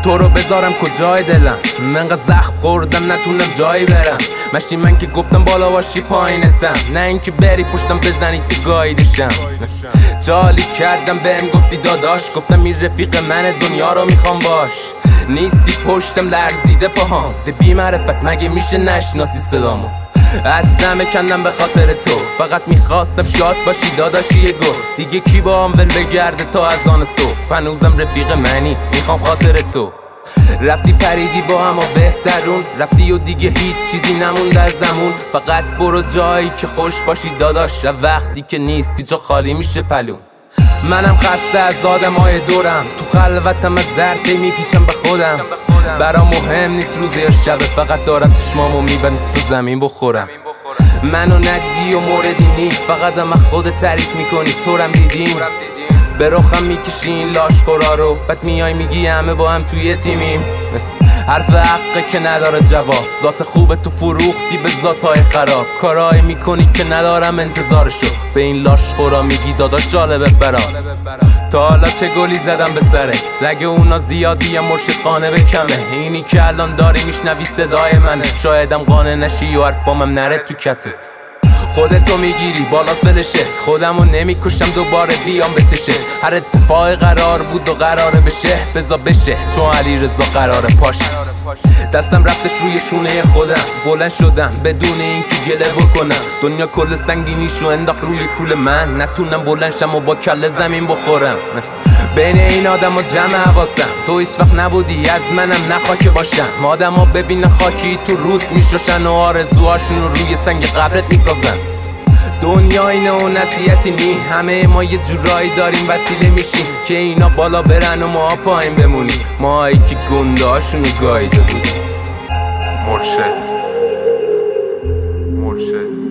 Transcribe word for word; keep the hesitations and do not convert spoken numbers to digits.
تو رو بذارم کجای دلم، منقدر زخم خوردم نتونم جایی برم. مشتی من که گفتم بالا باشی پایینتم، نه اینکه بری پشتم بزنی تو گایدشم. جالی کردم بهم گفتی داداش، گفتم این رفیق من دنیا رو میخوام باش. نیستی پشتم لرزیده پاهام، ده بی معرفت مگه میشه نشناسی صدامو. از همه کندم به خاطر تو، فقط میخواستم شاد باشی داداشی یه گل. دیگه کی با هم ول بگرده تا از آن صبح، هنوزم رفیق منی میخوام خاطر تو. رفتی پریدی با هم و بهترون، رفتی و دیگه هیچ چیزی نموند از زمون. فقط برو جایی که خوش باشی داداش، وقتی که نیستی جا خالی میشه پلون. منم خسته از آدمای دورم، تو خلوتم از درد میپیچم به خودم. برام مهم نیست روزه یا شبه، فقط دارم چشمامو میبند تو زمین بخورم. منو ندیدی و موردی نی، فقط هم خودت تعریف میکنی تو رم دیدیم. به رخم میکشی این لاشخورا رو، بعد میای میگی همه با هم توی تیمیم. حرف حقه که نداره جواب، ذات خوبه تو فروختی به ذاتای خراب. کارایی میکنی که ندارم انتظارشو، به این لاشخورا میگی داداش جالبه برام. تا حالا چه گلی زدم به سرت، اگه اونا زیادی یا مرشد قانه به کمه. اینی که الان داری میشنوی صدای منه، شایدم قانه نشی و حرفامم نره تو کتت. خودتو میگیری بالاست فلشت، خودمو نمیکشم دوباره بیام به چشه. هر اتفاقی قرار بود و قراره بشه، بزا بشه چون علی رضا قراره پاشه. دستم رفتش روی شونه خودم، بلند شدم بدون اینکه گله بکنم. دنیا کل سنگینیشو انداخت روی کول من، نتونم بلند شم و با کله زمین بخورم. بین این آدم و جمع حواسم، تو هیچ وقت نبودی از منم نخوا که باشم. آدم ها ببینن خاکی تو رود میشوشن و آرزوهاشون رو روی سنگ قبرت میسازن. دنیا اینه و نصیحتی نی، همه ما یه جورایی داریم وسیله میشیم که اینا بالا برن و ما پایین بمونیم. ماهایی که گنده هاشون رو گاییده بودیم. مرشد مرشد